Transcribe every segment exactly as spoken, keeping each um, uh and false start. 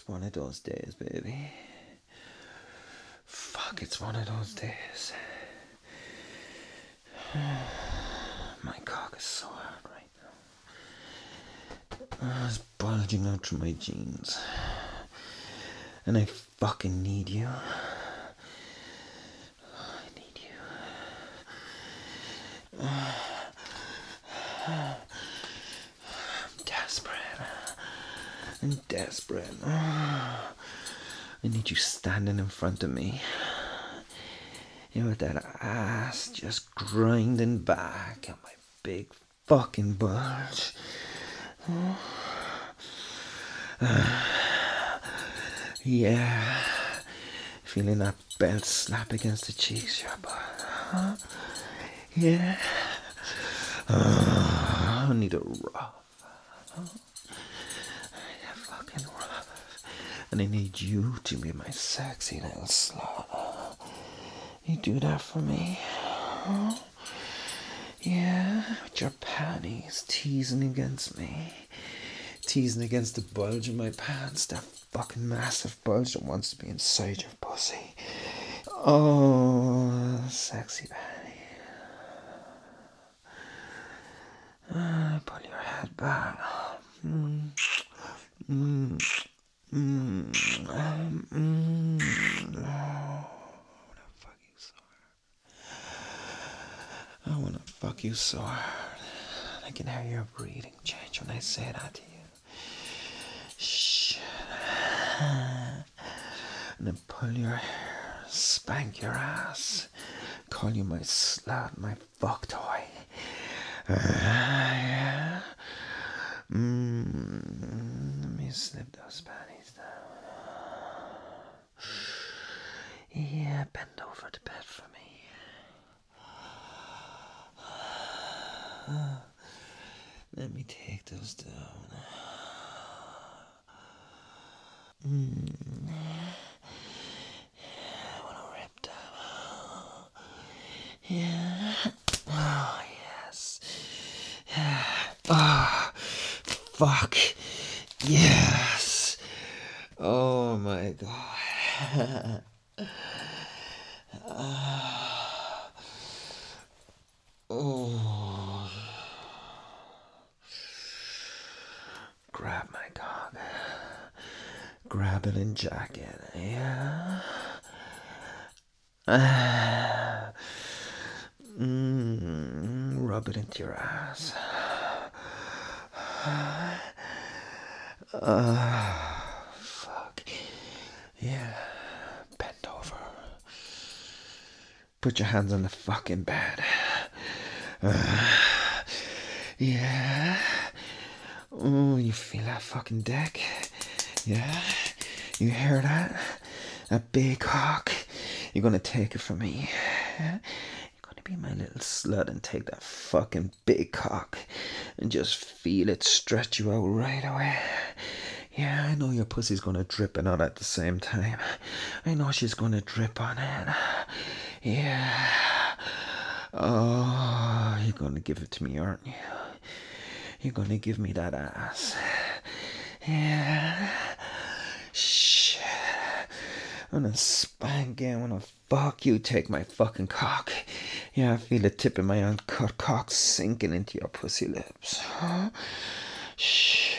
It's one of those days, baby. Fuck, it's one of those days. My cock is so hard right now. Oh, it's bulging out through my jeans. And I fucking need you. I need you. I'm desperate. I'm desperate. I need you standing in front of me. You know, with that ass just grinding back and my big fucking bulge. Uh, yeah. Feeling that belt slap against the cheeks, your butt. Huh? Yeah. Uh, I need a rough. I need a fucking rough. And I need you to be my sexy little slut. You do that for me? Huh? Yeah, with your panties teasing against me. Teasing against the bulge in my pants. That fucking massive bulge that wants to be inside your pussy. Oh, sexy panty. Uh, pull your head back. Mm. Mm. Mm. Mm. Oh. I wanna fuck you so hard. I can hear your breathing change when I say that to you. Shh. And then pull your hair, spank your ass, call you my slut, my fuck toy. Uh, yeah. Mm, let me slip those panties down. Yeah, bend over the bed for me. Let me take those down. Mm. I want to rip them. Yeah. Oh, yes. Ah, oh, fuck. Yes. Oh, my God. uh, oh. Grab my cock. Grab it and jack it. Yeah. Uh, mm, rub it into your ass. Uh, fuck. Yeah. Bend over. Put your hands on the fucking bed. Uh, yeah. Oh, you feel that fucking dick? Yeah? You hear that? That big cock? You're gonna take it from me. Yeah? You're gonna be my little slut and take that fucking big cock and just feel it stretch you out right away. Yeah, I know your pussy's gonna drip and all at the same time. I know she's gonna drip on it. Yeah. Oh, you're gonna give it to me, aren't you? You're gonna give me that ass. Yeah. Shh. I'm gonna spank you. I'm gonna fuck you. Take my fucking cock. Yeah, I feel the tip of my uncut cock sinking into your pussy lips. Huh? Shh.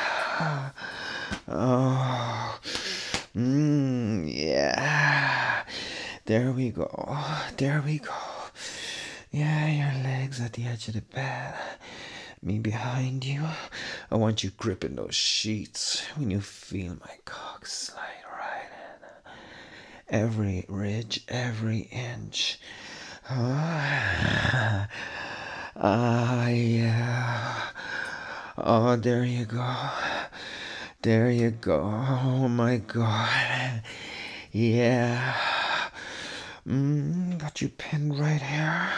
Oh. Mmm. Yeah. There we go. There we go. Yeah, your legs at the edge of the bed. Me behind you. I want you gripping those sheets when you feel my cock slide right in. Every ridge, every inch. Ah, ah, yeah. Oh, there you go. There you go. Oh my God. Yeah. Mm, got you pinned right here.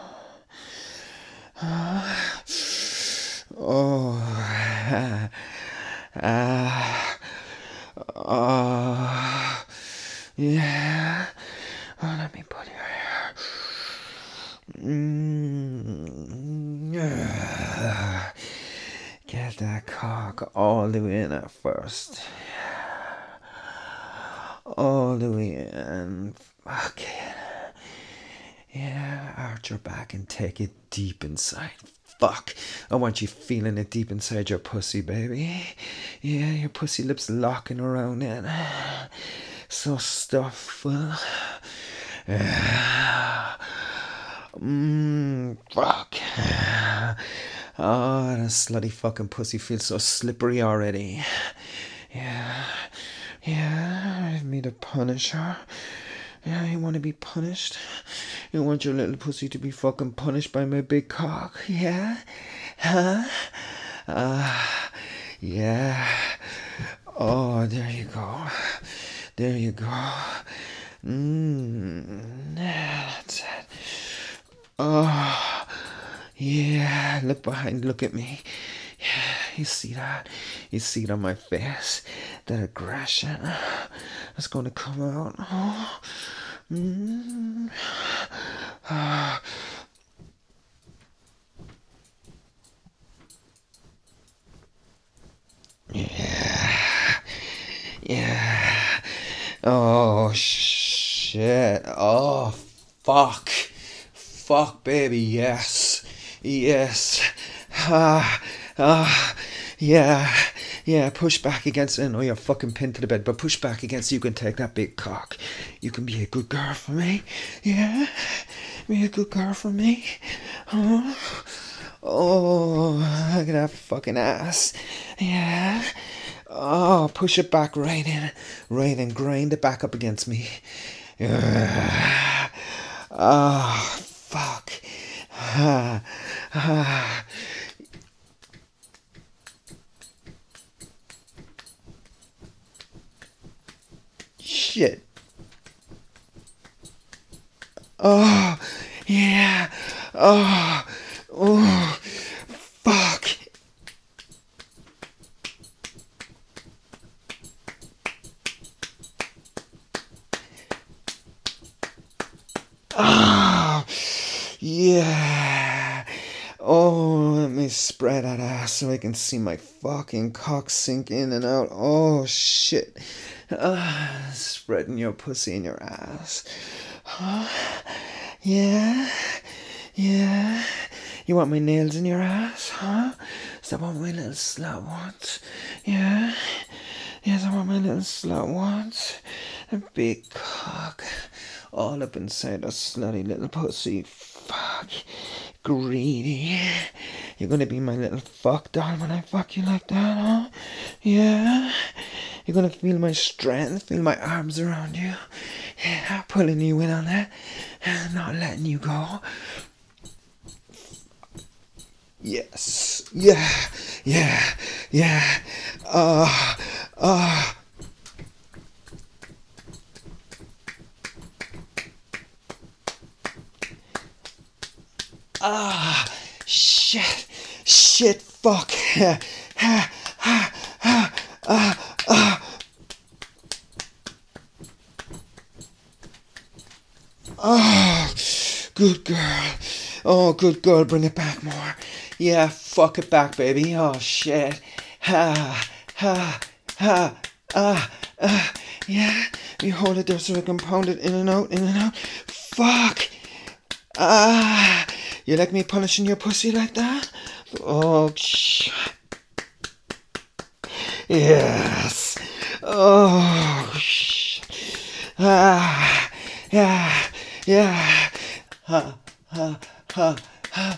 Uh, oh. Ah. Ah. Oh. Yeah. Oh, let me pull your hair. Mm. Yeah. Get that cock all the way in at first. all the way in. Fuck it. Yeah, arch your back and take it deep inside. Fuck, I want you feeling it deep inside your pussy, baby. Yeah, your pussy lips locking around it. So stuffful. Yeah. Mmm, fuck. Oh, that slutty fucking pussy feels so slippery already. Yeah, yeah, me to punish her. Yeah, you want to be punished? You want your little pussy to be fucking punished by my big cock? Yeah? Huh? Uh, yeah. Oh, there you go. There you go. Mmm, that's it. Oh, yeah, look behind, look at me. Yeah, you see that? You see it on my face? That aggression that's going to come out. Oh, mm. Oh. Yeah, yeah. Oh, shit. Oh, fuck. Fuck, baby, yes. Yes. Ah, ah, yeah. Yeah, push back against it. I know you're fucking pinned to the bed, but push back against it. You can take that big cock. You can be a good girl for me. Yeah? Be a good girl for me. Oh, oh, look at that fucking ass. Yeah? Oh, push it back right in. Right in. Grind it back up against me. Yeah. Oh, fuck. Ah, ah. Shit. Oh, yeah. Oh, oh, fuck. Ah, yeah. Oh, let me spread that ass so I can see my fucking cock sink in and out. Oh, shit. Uh, spreading your pussy in your ass. Huh? Yeah? Yeah? You want my nails in your ass, huh? Is that what my little slut wants? Yeah? Yeah, is that what my little slut wants? A big cock. All up inside a slutty little pussy. Fuck. Greedy. You're gonna be my little fuck doll when I fuck you like that, huh? Yeah? You're gonna feel my strength, feel my arms around you. Yeah, pulling you in on that. Not letting you go. Yes. Yeah. Yeah. Yeah. Ah. Uh, ah. Uh. Ah, shit, shit, fuck. Ha, ha, ha, ha, ah, ah. Oh, good girl. Oh, good girl, bring it back more. Yeah, fuck it back, baby. Oh, shit. Ha, ha, ha, ah, ah. Yeah, you hold it there so I can pound it in and out, in and out. Fuck. Ah. You like me punishing your pussy like that? Oh, shit. Yes. Oh, shit. Ah, yeah, yeah. Ha, ha, ha, ha.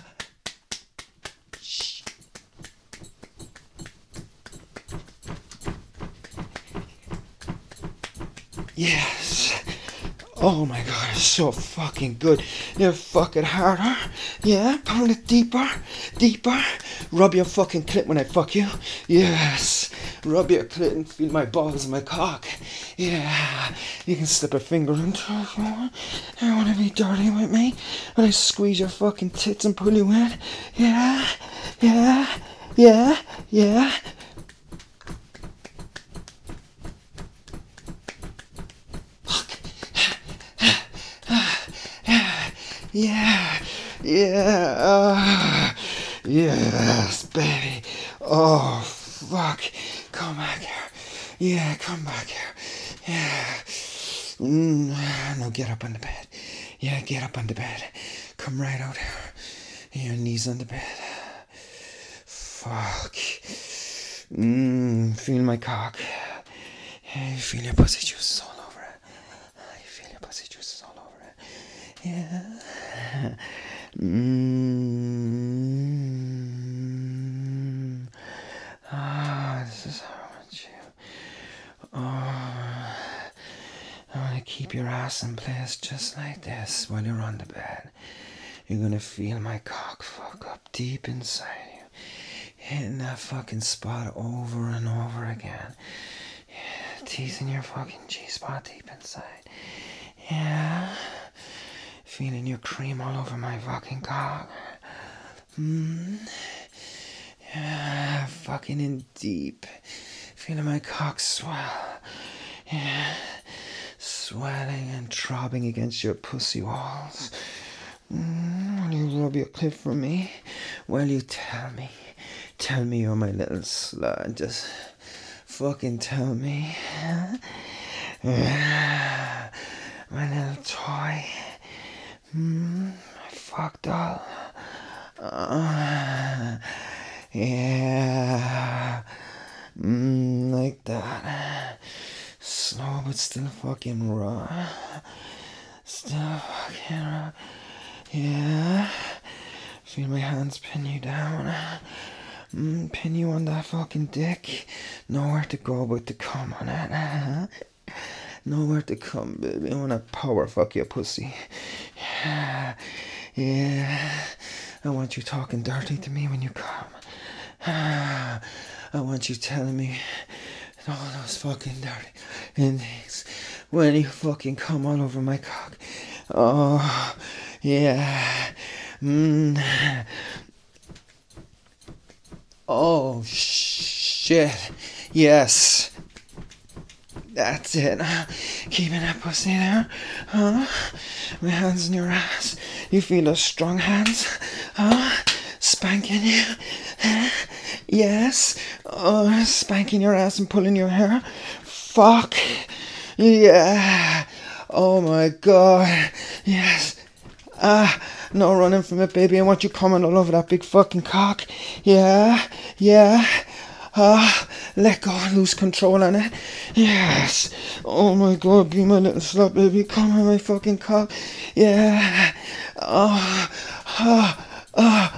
Yes. Oh my god, it's so fucking good. You fuck it harder. Yeah, pound it deeper, deeper. Rub your fucking clit when I fuck you. Yes. Rub your clit and feel my balls and my cock. Yeah. You can slip a finger into it if you want. You wanna be dirty with me? When I squeeze your fucking tits and pull you in? Yeah. Yeah. Yeah. Yeah. Yeah, yeah, uh, yes, baby. Oh, fuck. Come back here. Yeah, come back here. Yeah. Mm, now get up on the bed. Yeah, get up on the bed. Come right out here. Your knees on the bed. Fuck. Mmm, feel my cock. You feel your pussy juices all over it. You feel your pussy juices all over it. Yeah. Mmm. Ah, this is how I want you. Oh, I want to keep your ass in place just like this while you're on the bed. You're gonna feel my cock fuck up deep inside you. Hitting that fucking spot over and over again. Yeah, teasing your fucking G-spot deep inside. Yeah. Feeling your cream all over my fucking cock. Hmm. Yeah, fucking in deep. Feeling my cock swell. Yeah. Swelling and throbbing against your pussy walls. Mm, will you rub your clit for me? Well, you tell me. Tell me you're my little slut. Just fucking tell me. My little toy. Mm, my fuck doll. Uh, yeah. Mm, like that. Slow but still fucking raw. Still fucking raw. Yeah. Feel my hands pin you down. Mm, pin you on that fucking dick. Nowhere to go but to come on it. Nowhere to come, baby. I wanna power fuck your pussy. Yeah. Yeah. I want you talking dirty to me when you come. I want you telling me all those fucking dirty things when you fucking come all over my cock. Oh, yeah. Mm. Oh, shit. Yes. That's it. Keeping that pussy there. Huh? My hands in your ass. You feel those strong hands? Huh? Spanking you? Yes. Oh, spanking your ass and pulling your hair. Fuck. Yeah. Oh my god. Yes. Ah, no running from it, baby. I want you coming all over that big fucking cock. Yeah. Yeah. Ah, let go and lose control on it. Yes. Oh my god, be my little slut, baby. Come on my fucking cock. Yeah. Oh. Ah. Ah.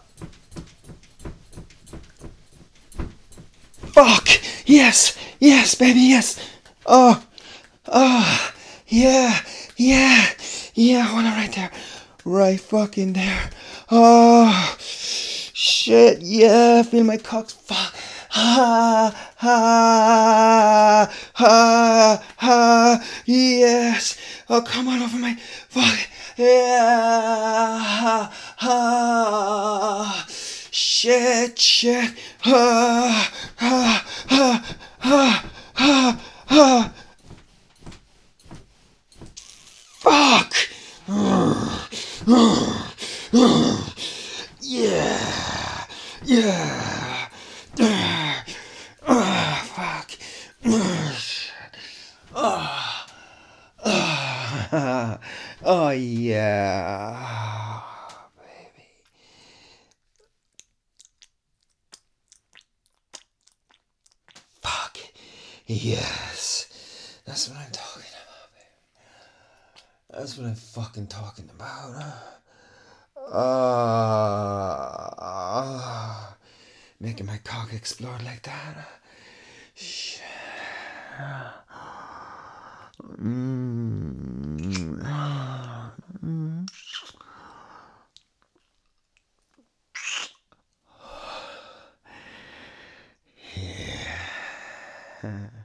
Fuck! Yes! Yes, baby, yes! Oh! Oh! Yeah! Yeah! Yeah, hold on right there. Right fucking there. Oh! Shit, yeah! Feel my cock. Fuck! Ha! Ha! Ha! Ha! Yes! Oh, come on over my. Fuck! Yeah! Ha! Ha! Shit, shit. Ah, ah, ah, ah, ah, ah. Fuck. Yeah. Yeah. Ah, fuck. Shit. Ah. Ah. Oh, yeah. Fuck. Yes. That's what I'm talking about, baby. That's what I'm fucking talking about. Uh, making my cock explode like that. Shit. Mm. Mm. Yeah.